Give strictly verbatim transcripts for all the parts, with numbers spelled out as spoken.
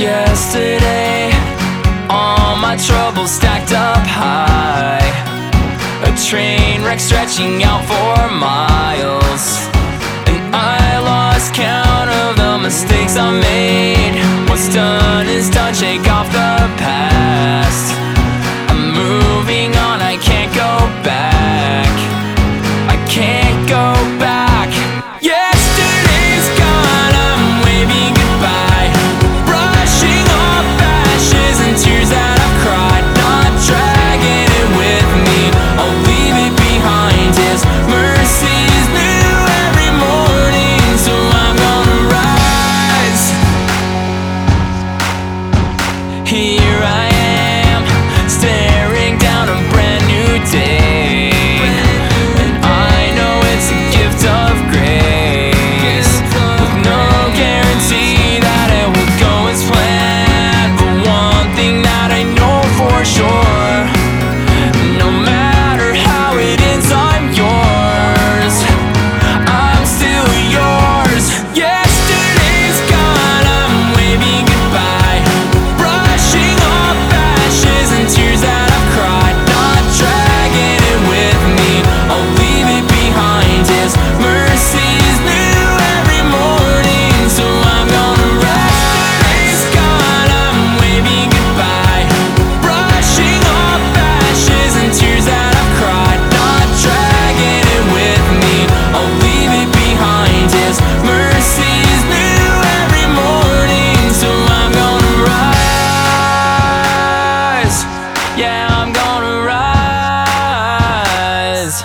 Yesterday, all my troubles stacked up high, a train wreck stretching out for miles, and I lost count of the mistakes I made. What's done is done, shake off the past. I'm moving on, I can't go back. I can't go back. Yesterday's gone, I'm waving goodbye, brushing off ashes and tears that I've cried, not dragging it with me, I'll leave it behind. His mercy is new every morning, so I'm gonna rise. Here I am, staring down a brand new day, and I know it's a gift of grace, with no guarantee that it will go as planned. But one thing that I know for sure, no matter how it ends, I'm yours, I'm still yours. Yesterday's gone, I'm waving goodbye, brushing off ashes and tears that I've cried, not dragging it with me, I'll leave it behind. His mercy is new every morning, so I'm gonna rise. Yesterday's gone, I'm waving goodbye, brushing off ashes and tears that I've cried, not dragging it with me, I'll leave it behind. His mercy is new every morning, so I'm gonna rise. Yeah, I'm gonna rise.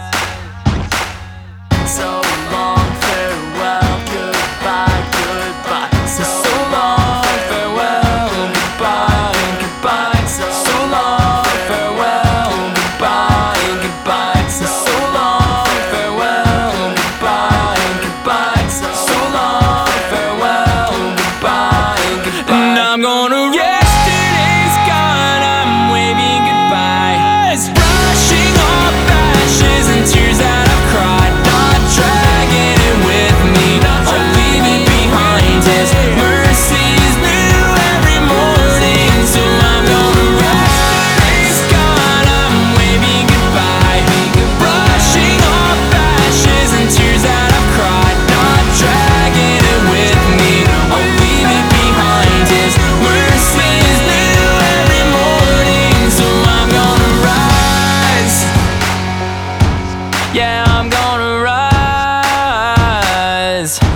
So long, farewell, goodbye, goodbye. So, so long, farewell, goodbye, goodbye. So, so long, farewell, goodbye, goodbye. So, so long, farewell, goodbye, goodbye. So, so long, farewell, goodbye, goodbye. And I'm gonna rise. Yesterday's gone, I'm waving goodbye, brushing off ashes and tears that I've cried, not dragging it with me, I'll leave it behind. His mercy is new every morning, so I'm gonna rise. Yesterday's gone, I'm waving goodbye, brushing off ashes and tears that I've cried, not dragging it with me, I'll leave it behind. His mercy is new every morning, so I'm gonna rise. Yeah, I'm gonna rise.